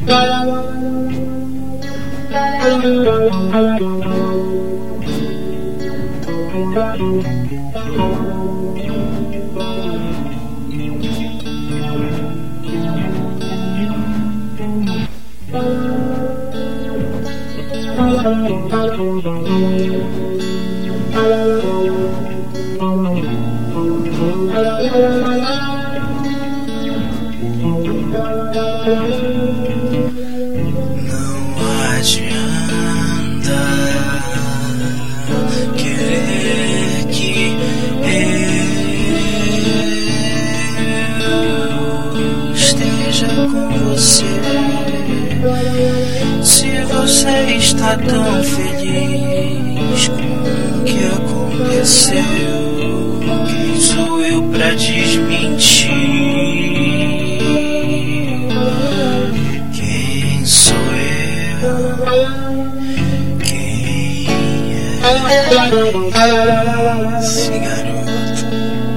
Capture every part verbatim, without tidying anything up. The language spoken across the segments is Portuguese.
adianta querer que eu esteja com você, se você está tão feliz com o que aconteceu. Quem sou eu pra desmentir? Quem sou eu? Quem é esse garoto?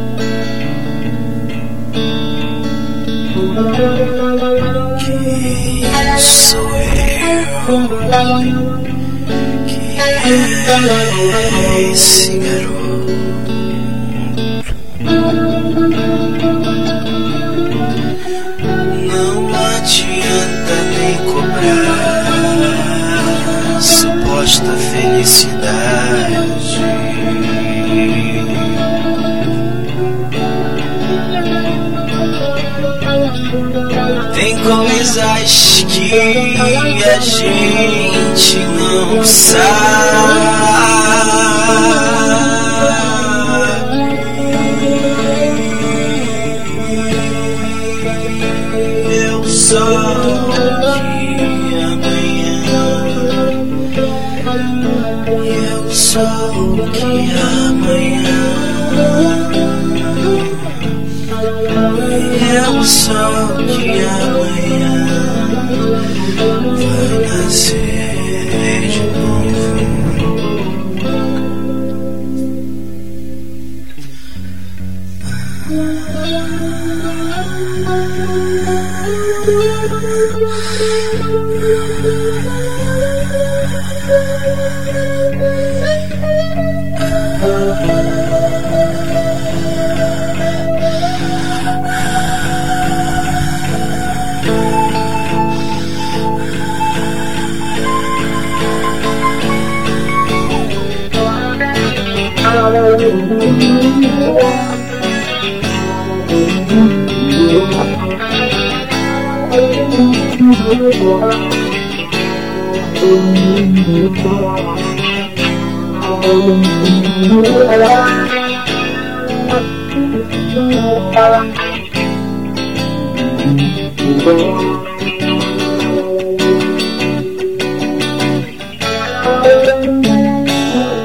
Quem sou eu? Quem é esse garoto? Não adianta nem cobrar suposta felicidade. Tem coisas que a gente não sabe. Eu só que amanhã, eu só que amanhã, eu só que amanhã vai nascer de novo.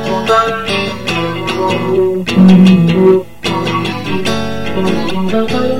Thank you.